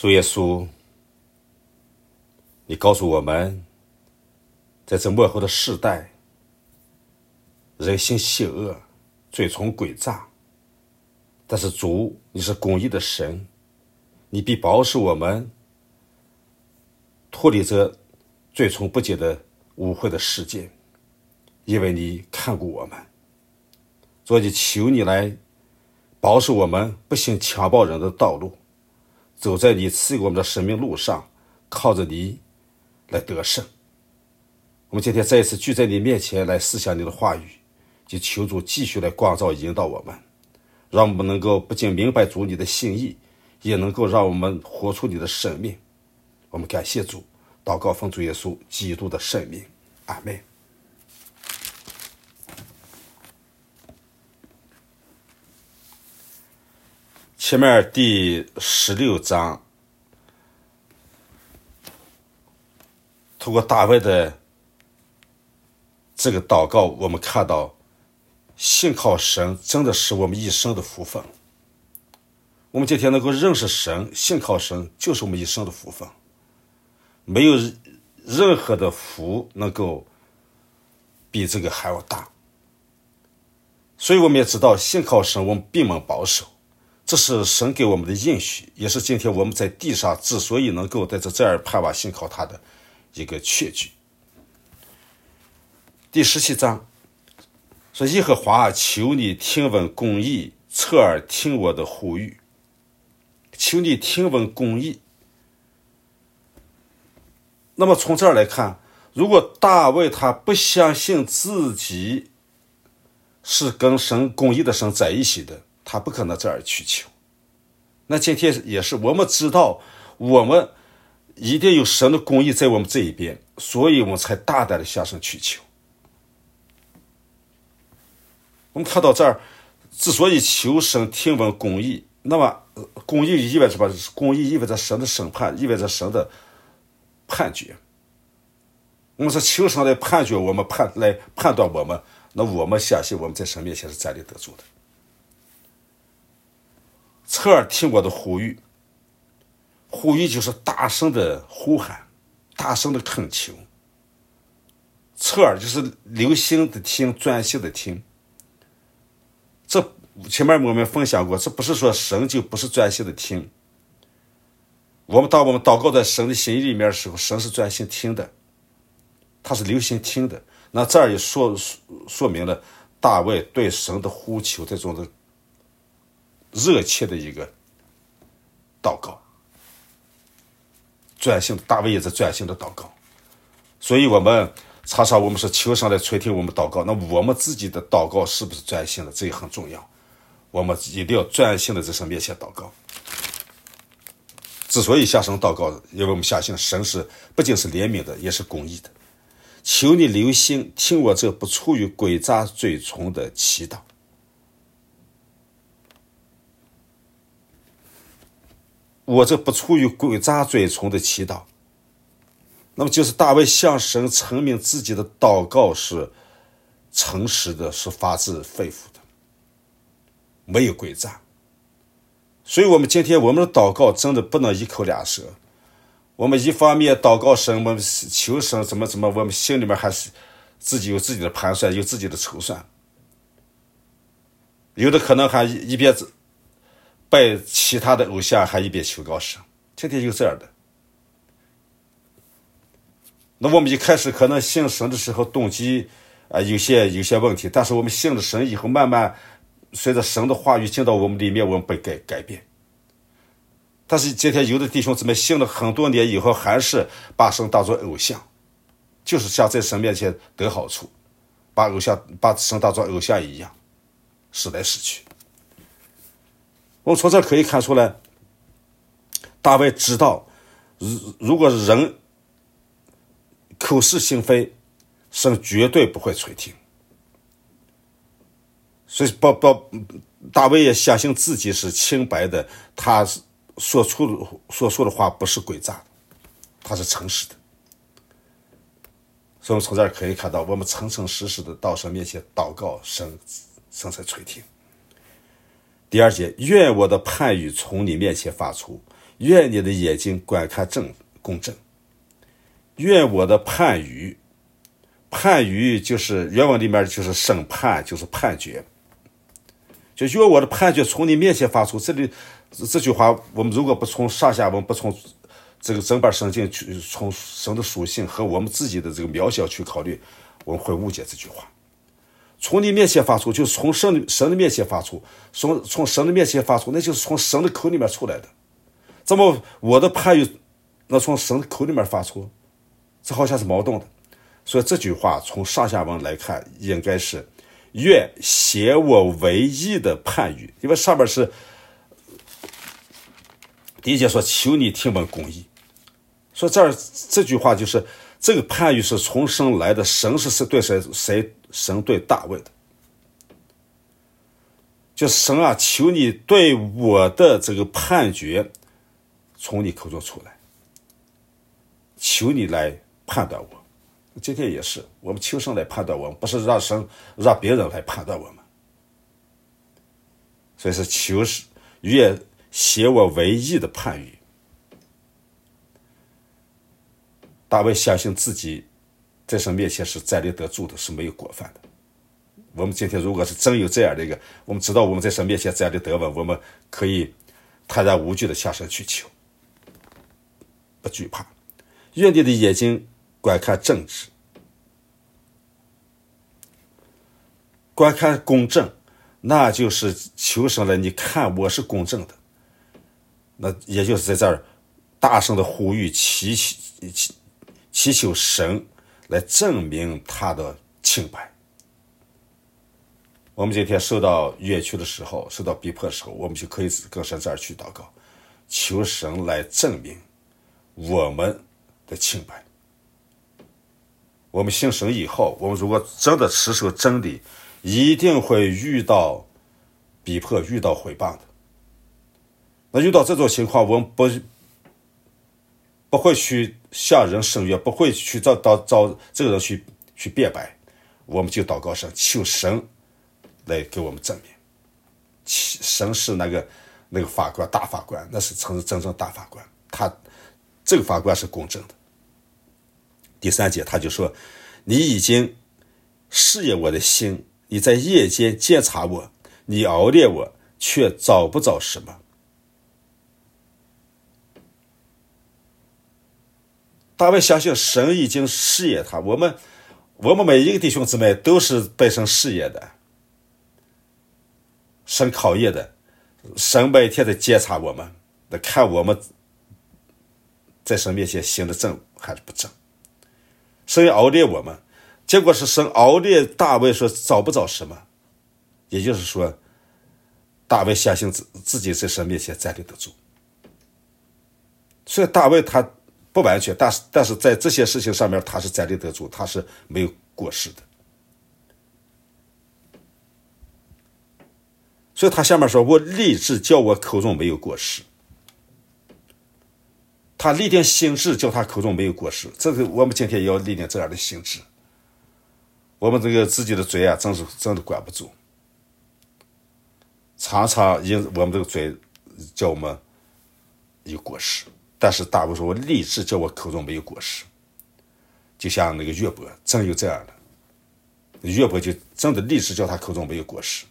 主耶稣，你告诉我们，在这末后的世代，人心邪恶，罪从诡诈，但是主，你是公义的神，你必保守我们脱离这罪从不洁的污秽的世界，因为你看顾我们。所以求你来保守我们不行强暴人的道路，走在你赐给我们的生命路上，靠着你来得胜。我们今天再一次聚在你面前来思想你的话语，就求主继续来光照引导我们，让我们能够不仅明白主你的心意，也能够让我们活出你的生命。我们感谢主，祷告奉主耶稣基督的圣名，阿们。前面第16章，通过大卫的这个祷告，我们看到信靠神真的是我们一生的福分。我们今天能够认识神，信靠神，就是我们一生的福分。没有任何的福能够比这个还要大。所以我们也知道，信靠神，我们闭门保守，这是神给我们的应许，也是今天我们在地上之所以能够在这样盼望信靠他的一个确据。第17章说：耶和华，求你听闻公义，侧耳听我的呼吁。求你听闻公义。那么从这儿来看，如果大卫他不相信自己是跟神公义的神在一起的，他不可能这样去求。那今天也是，我们知道我们一定有神的公义在我们这一边，所以我们才大胆的向神去求。我们看到这儿，之所以求神听闻公义，那么公义意味着什么？公义意味着神的审判，意味着神的判决。我们是求神来判决我们，来判断我们，那我们相信我们在神面前是站立得住的。侧耳听我的呼吁，呼吁就是大声的呼喊，大声的恳求。侧耳就是留心的听，专心的听。这前面我们分享过，这不是说神就不是专心的听。当我们祷告在神的心意里面的时候，神是专心听的，他是留心听的。那这儿也说明了大卫对神的呼求这种的热切的一个祷告，专心的，大卫也在专心的祷告。所以我们常常我们是求神来垂听我们祷告，那我们自己的祷告是不是专心的，这也很重要。我们一定要专心的在神面前祷告。之所以向神祷告，因为我们相信神是不仅是怜悯的，也是公义的。求你留心听我这不出于诡诈罪从的祈祷。我这不出于诡诈罪从的祈祷，那么就是大卫向神承明自己的祷告是诚实的，是发自肺腑的，没有诡诈。所以我们今天我们的祷告真的不能一口两舌。我们一方面祷告神，我们求神怎么，我们心里面还是自己有自己的盘算，有自己的筹算。有的可能还一边拜其他的偶像，还一边求告神，天天有这样的。那我们一开始可能信神的时候动机有些问题，但是我们信了神以后，慢慢随着神的话语进到我们里面，我们被改变。但是今天有的弟兄姊妹信了很多年以后，还是把神当作偶像，就是想在神面前得好处，把神当作偶像一样，使来使去。我们从这可以看出来，大卫知道，如果人口是心非，神绝对不会垂听。所以大卫也相信自己是清白的，他所说的话不是诡诈的，他是诚实的。所以我们从这儿可以看到，我们诚诚实实的到神面前祷告，神才垂听。第2节，愿我的判语从你面前发出， 愿你的眼睛观看公正。愿我的判语，判语就是原文里面就是审判，就是判决，就愿我的判决从你面前发出。这句话我们如果不从上下文，不从这个整本圣经去，从神的属性和我们自己的这个渺小去考虑，我们会误解这句话。从你面前发出，就是从神的面前发出，从神的面前发出，那就是从神的口里面出来的。怎么我的判语那从神的口里面发出？这好像是矛盾的。所以这句话从上下文来看，应该是愿写我唯一的判语，因为上面是第一节说求你听闻公义。说这句话就是这个判语是从神来的，神是对谁？神对大卫的，就神啊，求你对我的这个判决从你口中出来，求你来判断我。今天也是，我们求神来判断我们，不是让别人来判断我们。所以是求愿写我唯一的判语。大卫相信自己在神面前是站立得住的，是没有过犯的。我们今天如果是真有这样的一个，我们知道我们在神面前站立得稳，我们可以坦然无惧的向神去求，不惧怕。愿你的眼睛观看正直，观看公正，那就是求神了，你看我是公正的。那也就是在这儿大声的呼吁，祈求神来证明他的清白。我们今天受到冤屈的时候，受到逼迫的时候，我们就可以跟神这儿去祷告，求神来证明我们的清白。我们信神以后，我们如果真的持守真理，一定会遇到逼迫，遇到毁谤的。那遇到这种情况，我们不会去向人申冤，不会去找这个人去辩白，我们就祷告神，求神来给我们证明。神是那个法官，大法官，那是真正大法官，他这个法官是公正的。第3节他就说，你已经试验我的心，你在夜间监察我，你熬炼我，却找不着什么。大卫相信神已经试验他，我们每一个弟兄姊妹都是被神试验的，神考验的，神每天在监察我们，来看我们在神面前行的正还是不正。神熬炼我们，结果是神熬炼大卫，说找不着什么，也就是说大卫相信自己在神面前站立得住。所以大卫他不完全，但是在这些事情上面他是站立得住，他是没有过失的。所以他下面说，我立志叫我口中没有过失。他立定心志叫他口中没有过失，这个我们今天也要立定这样的心志。我们这个自己的嘴啊，真的管不住，常常因我们这个嘴叫我们有过失。但是大卫说，我立志叫我口中没有过失。就像那个约伯真有这样的，约伯就真的立志叫他口中没有过失。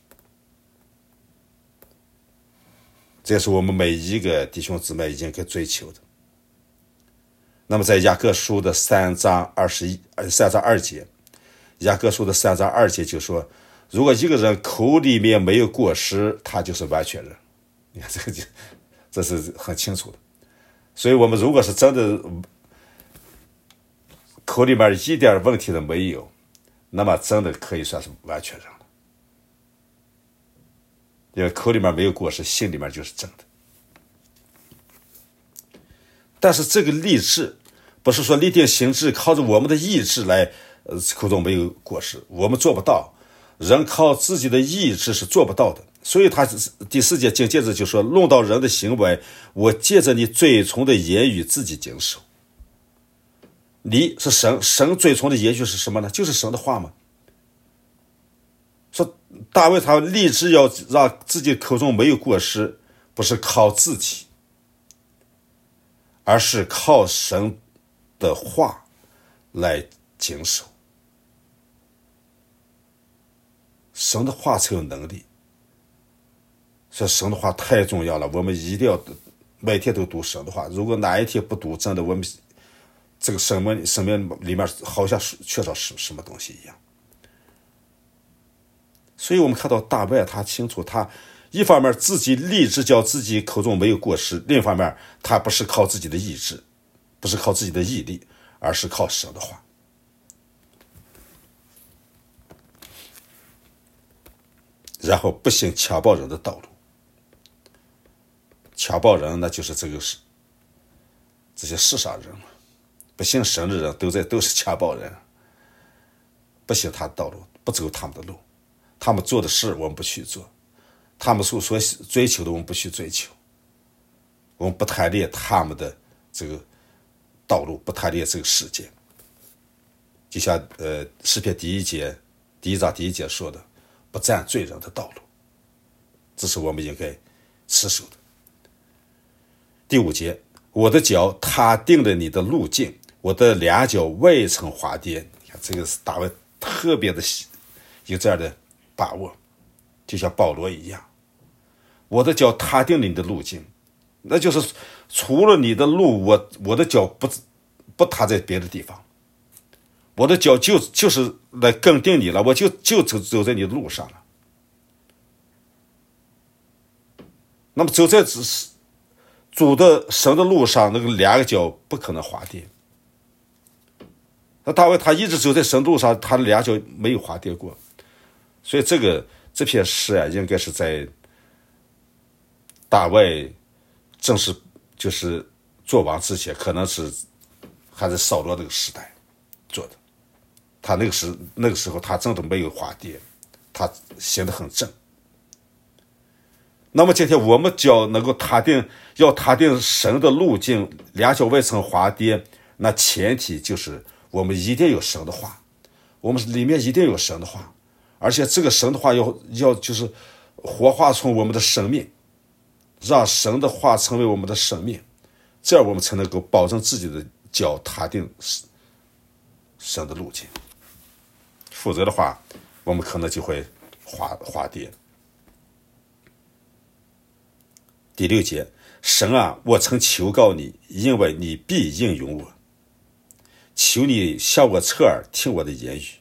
这是我们每一个弟兄姊妹应该追求的。那么在雅各书的3章2节，雅各书的3章2节就说，如果一个人口里面没有过失，他就是完全人。你看这是很清楚的。所以我们如果是真的口里面一点问题都没有，那么真的可以算是完全人了。因为口里面没有过失，心里面就是正的。但是这个立志不是说立定心志靠着我们的意志来口中没有过失，我们做不到，人靠自己的意志是做不到的。所以他第4节紧接着就说，论到人的行为，我借着你嘴唇的言语自己经手。你是神嘴唇的言语是什么呢？就是神的话吗？说大卫他立志要让自己口中没有过失，不是靠自己， 而是靠神的话来经受。神的话才有能力，所以神的话太重要了，我们一定要每天都读神的话。如果哪一天不读，真的我们这个生命里面好像缺少什么东西一样。所以我们看到大卫他清楚，他一方面自己立志叫自己口中没有过失，另一方面他不是靠自己的意志，不是靠自己的毅力，而是靠神的话。然后不行强暴人的道路。强暴人那就是这些世上人，不信神的人都是强暴人，不行他的道路，不走他们的路，他们做的事我们不去做，他们所追求的我们不去追求，我们不贪恋他们的这个道路，不贪恋这个世界。就像诗篇第一章第一节说的，不占罪人的道路，这是我们应该持守的。第5节，我的脚踏定了你的路径，我的两脚未曾滑跌。你看这个是大卫特别的有这样的把握，就像保罗一样，我的脚踏定了你的路径，那就是除了你的路，我的脚不踏在别的地方，我的脚就是来更定你了，我就走在你的路上了。那么走在主的神的路上，那个两个脚不可能滑跌。那大卫他一直走在神路上，他的两脚没有滑跌过。所以这篇诗啊，应该是在大卫正式就是做王之前，可能是还是扫罗那个时代做的。他那个时候他真的没有滑跌，他行得很正。那么今天我们脚能够要踏定神的路径，两脚未曾滑跌，那前提就是我们一定有神的话，我们里面一定有神的话，而且这个神的话要就是活化从我们的生命，让神的话成为我们的生命，这样我们才能够保证自己的脚踏定神的路径，否则的话我们可能就会滑跌。第6节，神啊，我曾求告你，因为你必应允我，求你向我侧耳听我的言语。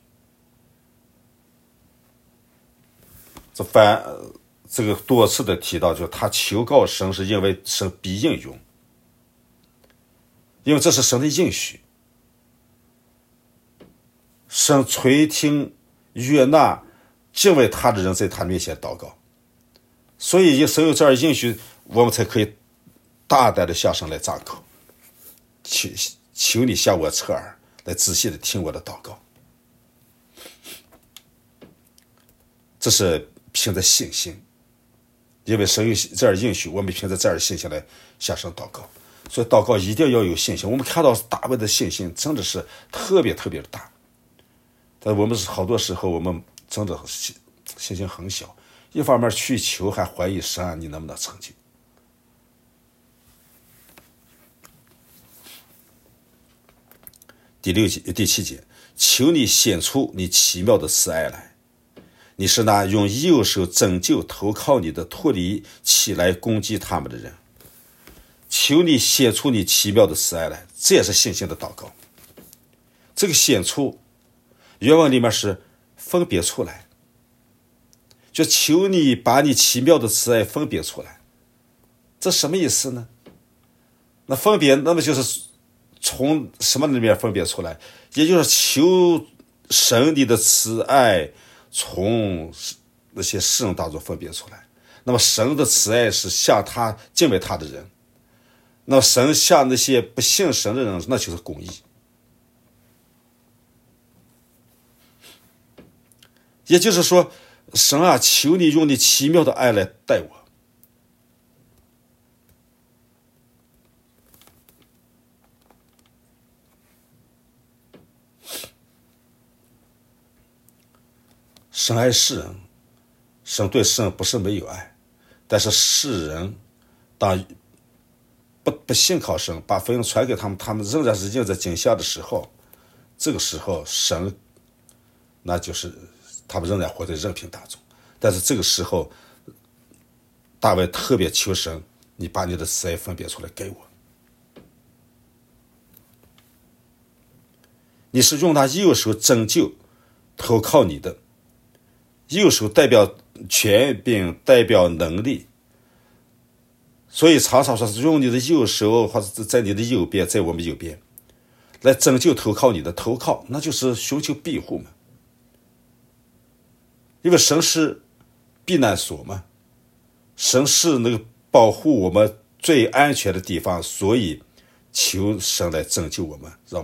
这个多次的提到，就他求告神是因为神必应允，因为这是神的应许，神垂听悦纳敬畏他的人在他面前祷告，所以神有这样应许，我们才可以大胆的向神来张口，求你向我侧耳，来仔细的听我的祷告。这是凭着信心，因为神有这样应许，我们凭着这样的信心来向神祷告。所以祷告一定要有信心。我们看到大卫的信心真的是特别特别的大，但我们好多时候我们真的信心很小，一方面去求还怀疑神啊，你能不能成就。第7节，求你显出你奇妙的慈爱来，你是那用右手拯救投靠你的脱离起来攻击他们的人。求你显出你奇妙的慈爱来，这也是信心的祷告。这个显出原文里面是分别出来，就求你把你奇妙的慈爱分别出来。这什么意思呢？那分别，那么就是从什么里面分别出来？也就是求神你的慈爱从那些世人当中分别出来。那么神的慈爱是向他敬畏他的人，那么神向那些不信神的人，那就是公义。也就是说，神啊，求你用你奇妙的爱来待我。神爱世人，神对世人不是没有爱，但是世人当不信靠神，把福音传给他们，他们仍然是应着景象的时候，这个时候神，那就是他们仍然活在任凭当中。但是这个时候，大卫特别求神，你把你的慈爱分别出来给我。你是用他右手拯救投靠你的，右手代表权柄，代表能力，所以常常说是用你的右手，或者在你的右边，在我们右边来拯救投靠你的。投靠那就是寻求庇护嘛，因为神是避难所嘛，神是那个保护我们最安全的地方，所以求神来拯救我们，让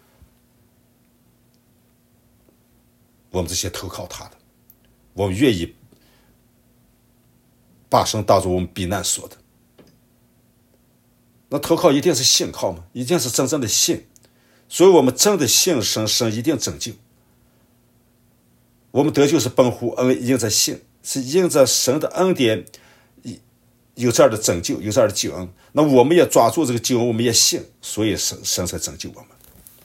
我们这些投靠他的，我们愿意把神当作我们避难所的。那投靠一定是信靠嘛，一定是真正的信，所以我们真的信神，神一定拯救我们。得救是本乎恩，因着信，是因着神的恩典，有这样的拯救，有这样的救恩。那我们也抓住这个救恩，我们也信，所以神才拯救我们。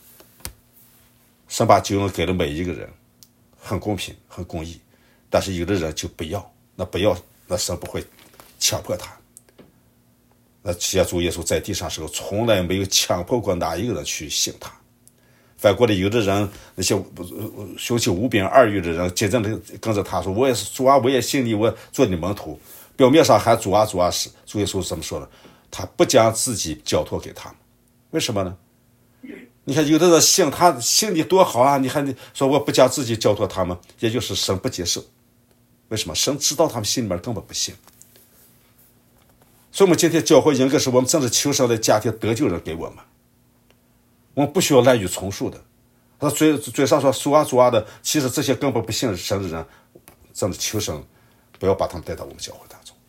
神把救恩给了每一个人，很公平，很公义，但是有的人就不要，那不要，那神不会强迫他。那其实主耶稣在地上时候，从来没有强迫过哪一个人去信他。反过来，有的人那些凶器无柄二欲的人，接着跟着他说：“我也是主啊，我也信你，我做你门徒。”表面上还主啊主啊，是主耶稣怎么说呢？他不将自己交托给他们，为什么呢？你看有的人信他，信你多好啊！你看你说我不将自己交托他们，也就是神不接受。为什么？神知道他们心里面根本不信。所以我们今天教会应该是我们真的求神的家庭得救人给我们，我们不需要滥竽充数的。他嘴上说主啊主啊的，其实这些根本不信神的人，真的求神不要把他们带到我们教会当中。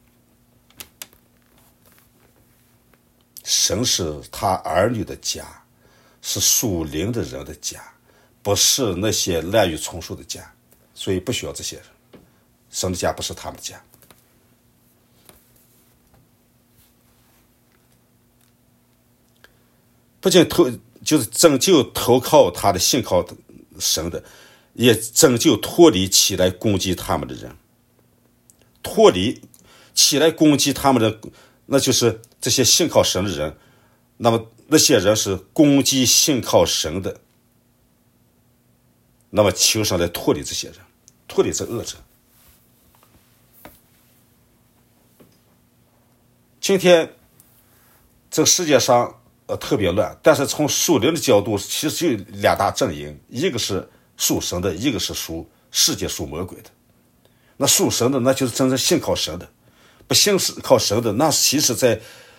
神是他儿女的家，是属灵的人的家，不是那些滥竽充数的家，所以不需要这些人。神的家不是他们的家。不仅就是拯救投靠他的信靠神的，也拯救脱离起来攻击他们的人。脱离起来攻击他们的，那就是这些信靠神的人。那么那些人是攻击信靠神的，那么求神来脱离这些人，脱离这恶者。今天这个世界上特别乱，但是从属灵的角度，其实就两大阵营，一个是属神的，一个是属世界属魔鬼的。那属神的，那就是真正信靠神的；不信靠神的，那其实在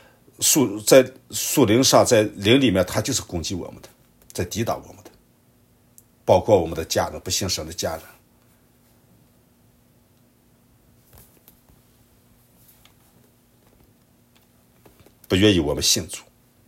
属灵上，在灵里面，他就是攻击我们的，在抵挡我们的，包括我们的家人，不信神的家人。不愿意我们信主。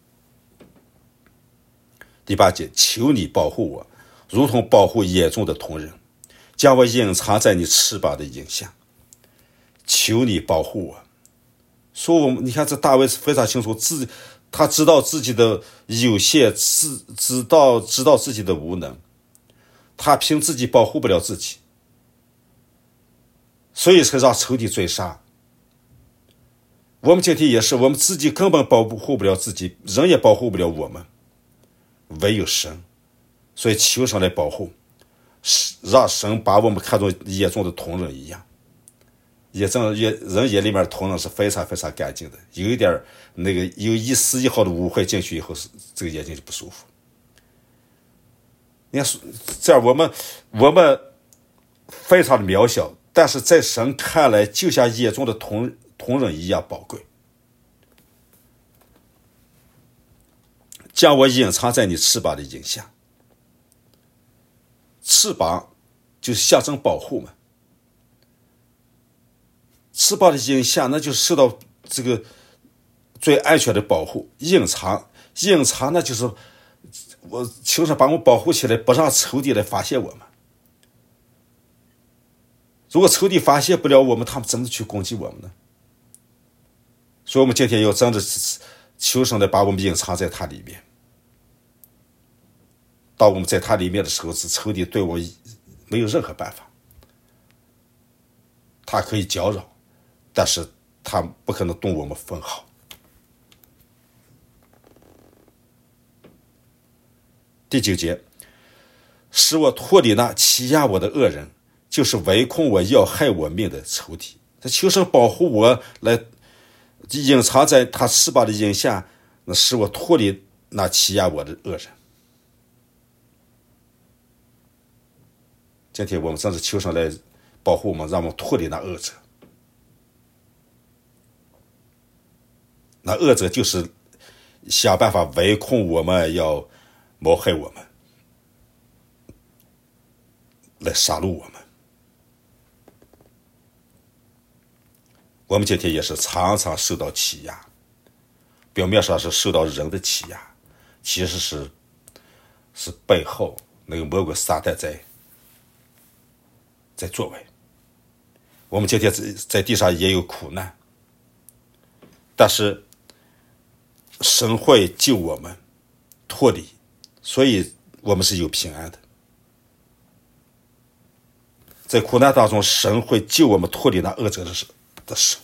第8节，求你保护我，如同保护眼中的瞳人，将我隐藏在你翅膀的影下。求你保护我。说我们，你看这大卫是非常清楚，他知道自己的有限，知道自己的无能，他凭自己保护不了自己，所以才让仇敌追杀。我们今天也是，我们自己根本保护不了自己，人也保护不了我们，唯有神。所以求神来保护，让神把我们看作眼中的瞳人一样。人眼里面的瞳人是非常非常干净的，有一点那个有一丝一毫的污秽进去以后，这个眼睛就不舒服。你看这样，我们非常的渺小，但是在神看来，就像眼中的瞳人一样宝贵。将我隐藏在你翅膀的影下。翅膀就是象征保护嘛。翅膀的影下，那就受到这个最安全的保护。隐藏那就是我求神把我们保护起来，不让仇敌来发现我们。如果仇敌发现不了我们，他们怎么去攻击我们呢？所以我们今天要真的求神来把我们隐藏在他里面。当我们在他里面的时候，是仇敌对我没有任何办法。他可以搅扰，但是他不可能动我们分毫。第9节，使我脱离那欺压我的恶人，就是围困我要害我命的仇敌。他求神保护我，来隐藏在他翅膀的影下，使我脱离那欺压我的恶人。今天我们真是求神来保护我们，让我们脱离那恶者。那恶者就是想办法围困我们，要谋害我们，来杀戮我们。我们今天也是常常受到欺压，表面上是受到人的欺压，其实是背后那个魔鬼撒旦在作为。我们今天在地上也有苦难，但是神会救我们脱离，所以我们是有平安的。在苦难当中，神会救我们脱离那恶者的手。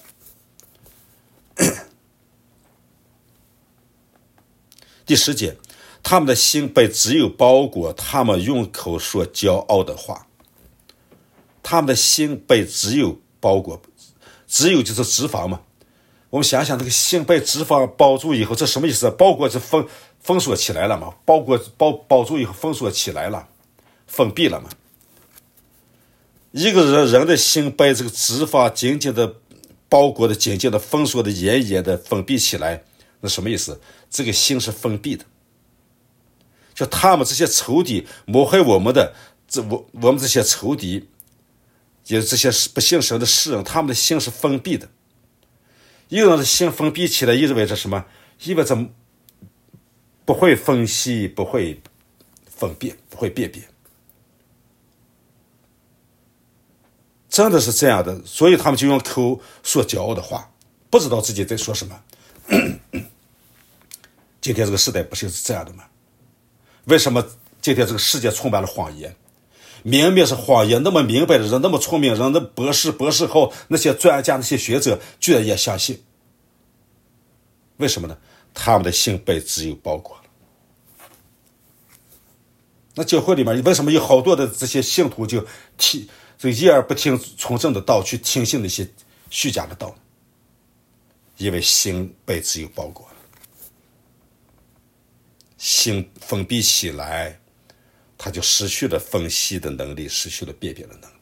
第10节，他们的心被只有包裹，他们用口说骄傲的话。他们的心被只有包裹，只有就是脂肪嘛。我们想想，那个心被脂肪包住以后，这什么意思？包裹是封锁起来了嘛？包住以后封锁起来了，封闭了嘛？一个人的心被这个脂肪紧紧的包裹的、紧紧的封锁的、严严的封闭起来，那什么意思？这个心是封闭的。就他们这些仇敌谋害我们的，我们这些仇敌，也这些不信神的世人，他们的心是封闭的。一个人的心封闭起来，意味着什么？意味着不会分析，不会分辨，不会辨别。真的是这样的，所以他们就用口说骄傲的话，不知道自己在说什么。今天这个时代不就是这样的吗？为什么今天这个世界充满了谎言？明明是谎言，那么明白的人，那么聪明人，那博士后，那些专家，那些学者，居然也相信。为什么呢？他们的心被只有包裹了。那教会里面为什么有好多的这些信徒就一而不听从正的道，去听信那些虚假的道？因为心被只有包裹了，心封闭起来，他就失去了分析的能力，失去了辨别的能力。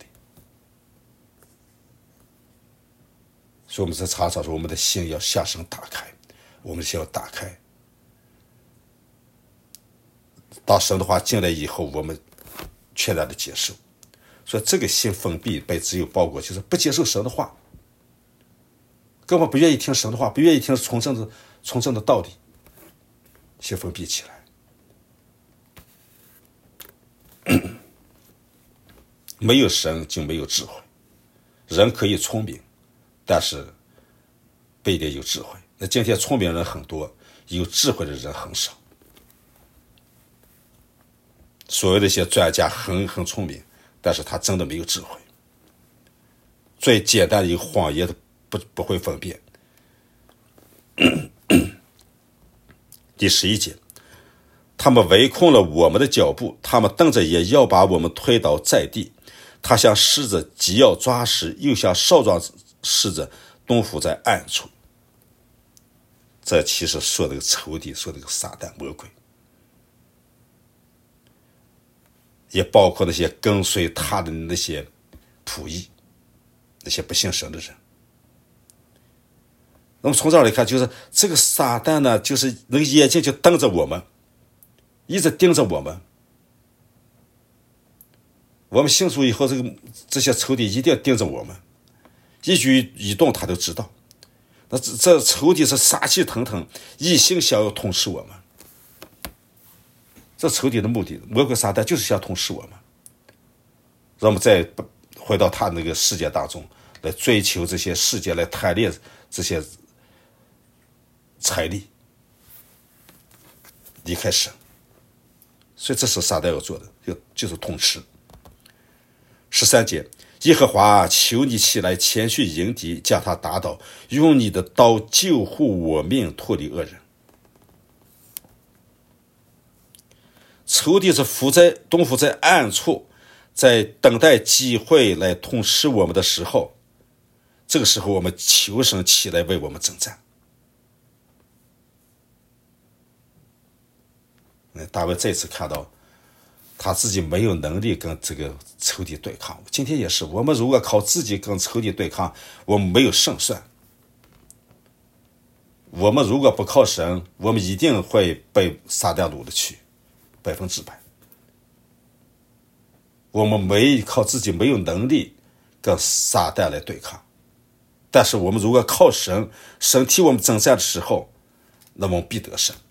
所以我们在常常说，我们的心要向神打开，我们的心要打开。当神的话进来以后，我们全然的接受。所以这个心封闭被只有包裹，就是不接受神的话，根本不愿意听神的话，不愿意听从正的道理，心封闭起来。没有神就没有智慧，人可以聪明，但是不一定有智慧。那今天聪明人很多，有智慧的人很少。所谓的一些专家很聪明，但是他真的没有智慧。最简单的一个谎言都不会分辨。第11节，他们围困了我们的脚步，他们瞪着眼要把我们推倒在地。他像狮子急要抓食，又像少壮狮子蹲伏在暗处。这其实说这个仇敌，说这个撒旦魔鬼，也包括那些跟随他的那些仆役，那些不信神的人。那么从这儿来看，就是这个撒旦呢，就是那个眼睛就瞪着我们，一直盯着我们。我们信主以后，这些仇敌一定要盯着我们，一举一动他都知道。那这仇敌是杀气腾腾，一心想要统治我们。这仇敌的目的，魔鬼撒旦就是想统治我们，让我们再回到他那个世界当中来追求这些世界，来贪恋这些财力， 离开神。所以这是撒旦要做的，就是通吃。13节，耶和华求你起来，前去迎敌，将他打倒，用你的刀救护我命，脱离恶人。仇敌是东伏在暗处，在等待机会来痛斥我们的时候，这个时候我们求神起来为我们征战。大卫再次看到他自己没有能力跟这个仇敌对抗。今天也是，我们如果靠自己跟仇敌对抗，我们没有胜算。我们如果不靠神，我们一定会被撒旦掳了去，100%。我们靠自己没有能力跟撒旦来对抗，但是我们如果靠神，神替我们征战的时候，那么我们必得胜。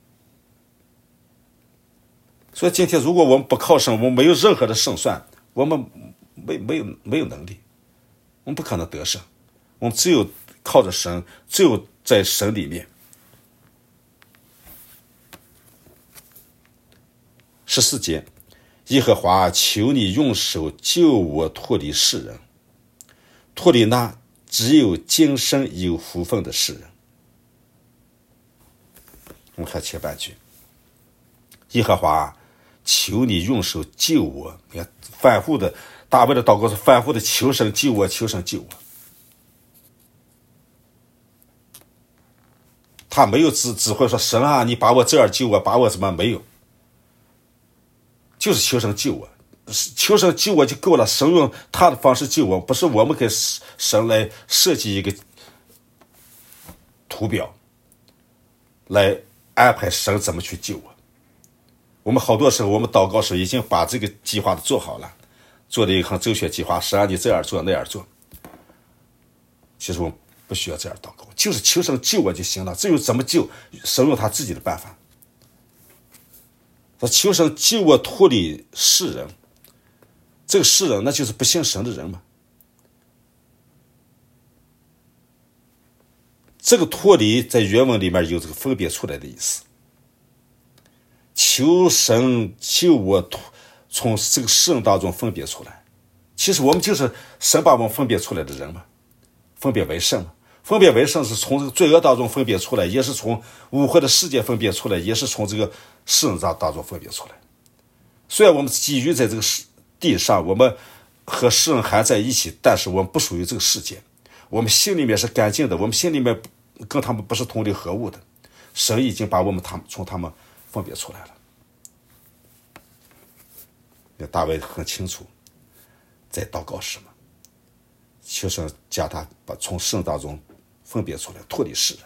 所以今天如果我们不靠神，我们没有任何的胜算，我们没有能力，我们不可能得胜。我们只有靠着神，只有在神里面。14节，耶和华求你用手救我脱离世人，脱离那只有今生有福分的世人。我们看前半句，耶和华求你用手救我。你看反复的，大卫的祷告是反复的求神救我，求神救我。他没有只会说神啊，你把我这样救我，把我怎么没有，就是求神救我，求神救我就够了。神用他的方式救我，不是我们给神来设计一个图表来安排神怎么去救我。我们好多时候，我们祷告时已经把这个计划做好了，做了一个很周全计划，神让你这样做那样做。其实我们不需要这样祷告，就是求神救我就行了。至于怎么救，神用他自己的办法。说求神救我脱离世人，这个世人那就是不信神的人嘛。这个脱离在原文里面有这个分别出来的意思。求神救我从这个世人当中分别出来，其实我们就是神把我们分别出来的人嘛，分别为圣嘛。分别为圣是从这个罪恶当中分别出来，也是从污秽的世界分别出来，也是从这个世人当中分别出来。虽然我们基于在这个地上，我们和世人还在一起，但是我们不属于这个世界，我们心里面是干净的，我们心里面跟他们不是同流合污的。神已经把我们从他们分别出来了。大卫很清楚在祷告什么，求神将他从世人当中分别出来，脱离世人。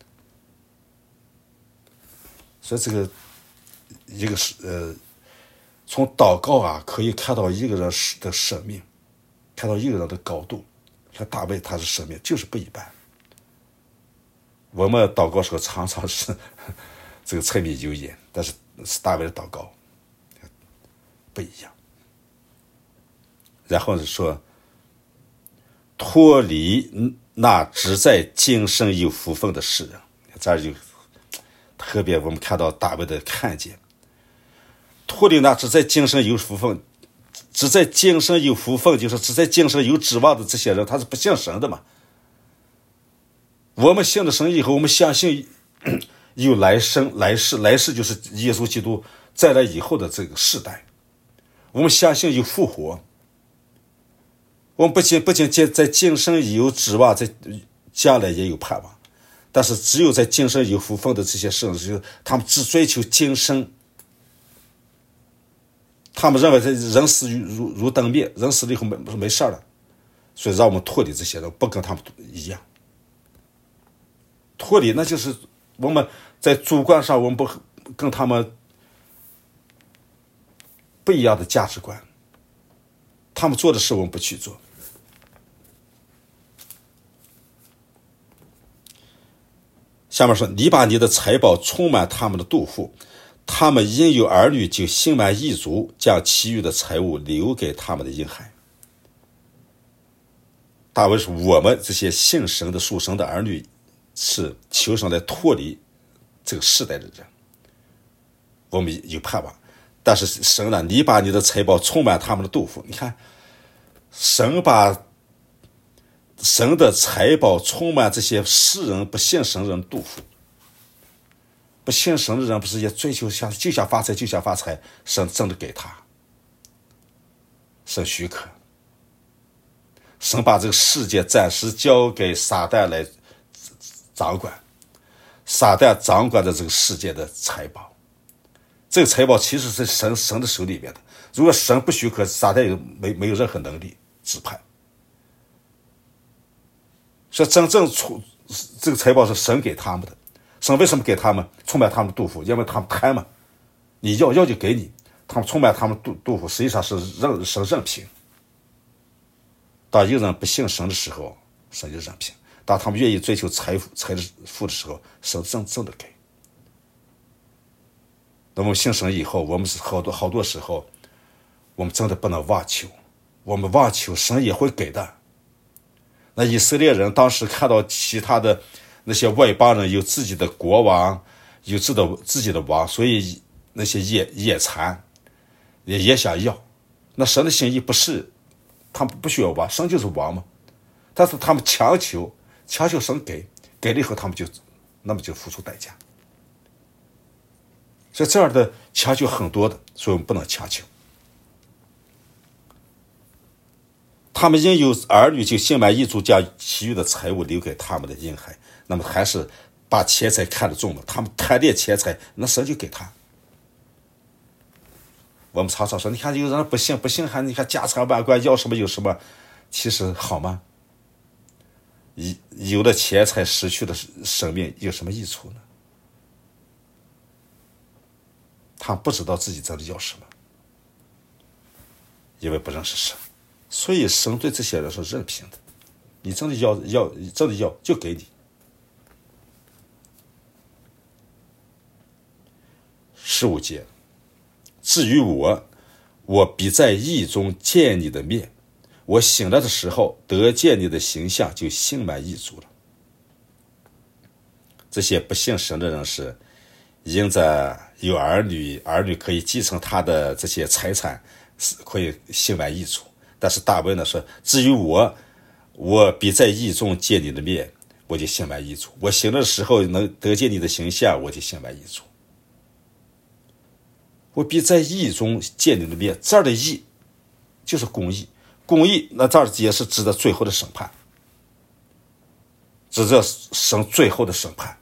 所以这个一个是从祷告啊，可以看到一个人的生命，看到一个人的高度。像大卫他的生命就是不一般。我们祷告时候常常是这个柴米油盐，但是大卫的祷告不一样。然后是说脱离那只在今生有福分的世人，这儿就特别我们看到大卫的看见，脱离那只在今生有福分，只在今生有福分，就是只在今生有指望的这些人，他是不信神的嘛。我们信了神以后，我们相信有来生来世，来世就是耶稣基督再来以后的这个世代。我们相信有复活，我们不仅在今生有指望，在将来也有盼望。但是只有在今生有福分的这些圣人，他们只追求今生，他们认为人死如灯灭，人死了以后没事了，所以让我们脱离这些人，不跟他们一样。脱离那就是我们在主观上我们不跟他们不一样的价值观，他们做的事我们不去做。下面说，你把你的财宝充满他们的肚腹，他们因有儿女就心满意足，将其余的财物留给他们的婴孩。大卫说，我们这些信神的属神的儿女是求神来脱离这个世代的人， 我们有盼望。但是神呢，你把你的财宝充满他们的肚腹。你看，神把神的财宝充满这些世人不信神人肚腹。不信神的人不是也追求就想发财就想发财，神真的给他，神许可，神把这个世界暂时交给撒旦来掌管，撒旦掌管着这个世界的财宝，这个财宝其实是神的手里面的，如果神不许可，撒旦没有任何能力支配。所以真正这个财宝是神给他们的。神为什么给他们充满他们的肚腹？因为他们贪嘛，你要就给你，他们充满他们肚腹，实际上是神任凭。当一个人不信神的时候，神就任凭；当他们愿意追求财富的时候，神真的给。那么信神以后，我们是好多时候，我们真的不能妄求，我们妄求神也会给的。那以色列人当时看到其他的那些外邦人有自己的国王，有自己的王，所以那些野蚕也想要。那神的心意不是他们不需要王，神就是王嘛。但是他们强求神给了以后，他们就付出代价。所以这样的强求很多的，所以我们不能强求。他们因有儿女，就心满意足，将其余的财物留给他们的婴孩。那么还是把钱财看得重了，他们贪恋钱财，那神就给他。我们常常说，你看有人不信还你看家财万贯，要什么有什么，其实好吗？有了钱财，失去了生命，有什么益处呢？他不知道自己真的要什么，因为不认识神。所以神对这些人是任凭的，你真的要就给你。15节，至于我必在义中见你的面，我醒来的时候得见你的形象，就心满意足了。这些不信神的人是因着有儿女可以继承他的这些财产，可以心满意足。但是大卫呢说，至于我必在义中见你的面，我就心满意足。我醒来的时候能得见你的形象，我就心满意足。我必在义中见你的面，这儿的义就是公义，公义那这儿也是指的最后的审判，指着神最后的审判。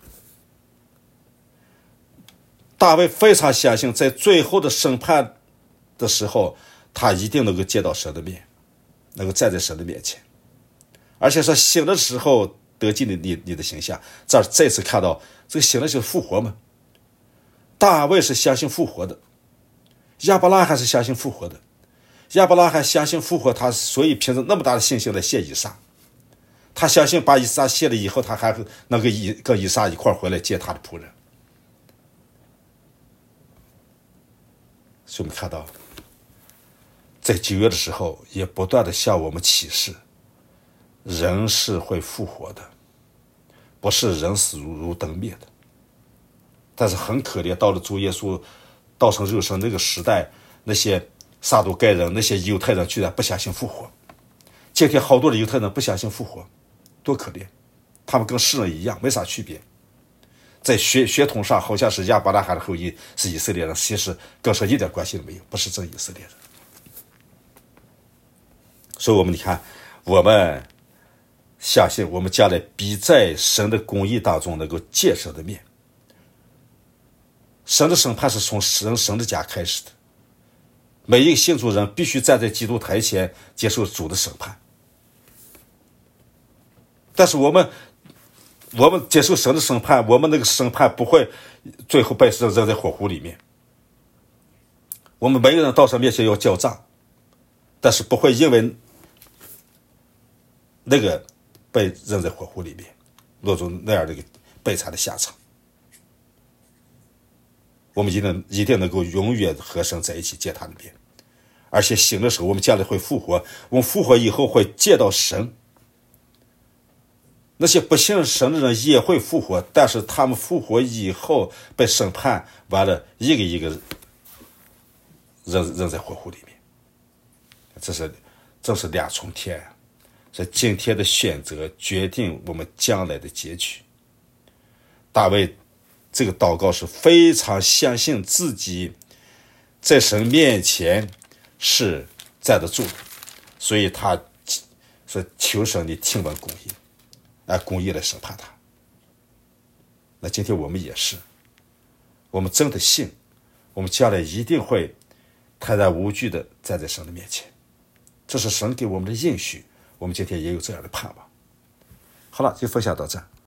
大卫非常相信，在最后的审判的时候，他一定能够见到神的面，能够站在神的面前，而且说醒的时候得见你的形象。这儿再次看到这个醒的就是复活嘛。大卫是相信复活的，亚伯拉罕是相信复活的。亚伯拉罕相信复活，他所以凭着那么大的信心来献以撒。他相信把以撒献了以后，他还能够跟以撒一块回来见他的仆人。所以我们看到在旧约的时候也不断的向我们启示，人是会复活的，不是人死如灯灭的。但是很可怜，到了主耶稣道成肉身那个时代，那些撒都该人，那些犹太人居然不相信复活。今天好多的犹太人不相信复活，多可怜，他们跟世人一样，没啥区别。在血统上好像是亚伯拉罕的后裔，是以色列人，其实跟神一点关系都没有，不是真以色列人。所以我们你看，我们相信我们将来必在神的公义当中能够见神的面。神的审判是从神的家开始的，每一个信主人必须站在基督台前接受主的审判。但是我们接受神的审判，我们那个审判不会最后被扔在火湖里面。我们每个人到神面前要交账，但是不会因为那个被扔在火湖里面，落入那样的一个悲惨的下场。我们一定能够永远和神在一起见他的面，而且醒的时候我们将来会复活，我们复活以后会见到神。 那些不信神的人也会复活，但是他们复活以后被审判完了，一个一个扔在火湖里面。这是两重天，是今天的选择决定我们将来的结局。大卫这个祷告是非常相信自己在神面前是站得住的，所以他说求神你听闻公义，按公义来审判他。那今天我们也是，我们真的信，我们将来一定会坦然无惧的站在神的面前，这是神给我们的应许，我们今天也有这样的盼望。好了，就分享到这。